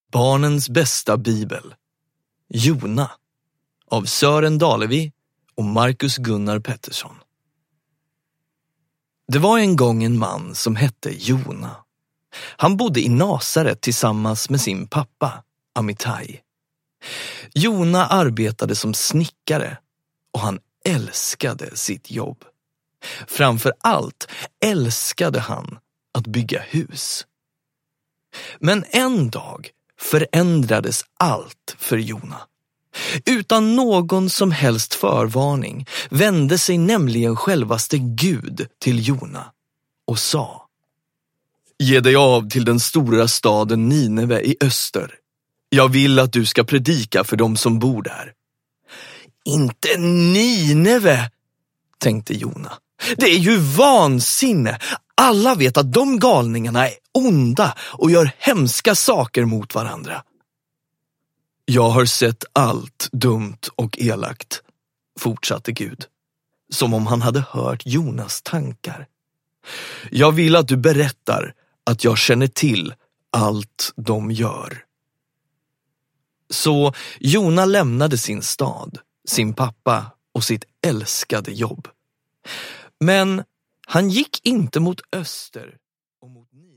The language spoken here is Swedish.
Barnens bästa bibel. Jona av Sören Dalevi och Marcus Gunnar Pettersson. Det var en gång en man som hette Jona. Han bodde i Nasaret tillsammans med sin pappa, Amittai. Jona arbetade som snickare och han älskade sitt jobb. Framför allt älskade han att bygga hus. Men en dag förändrades allt för Jona. Utan någon som helst förvarning vände sig nämligen självaste Gud till Jona och sa: Ge dig av till den stora staden Nineve i öster. Jag vill att du ska predika för dem som bor där. Inte Nineve, tänkte Jona. Det är ju vansinne. Alla vet att de galningarna är onda och gör hemska saker mot varandra. Jag har sett allt dumt och elakt, fortsatte Gud, som om han hade hört Jonas tankar. Jag vill att du berättar att jag känner till allt de gör. Så Jona lämnade sin stad, sin pappa och sitt älskade jobb. Men han gick inte mot öster och mot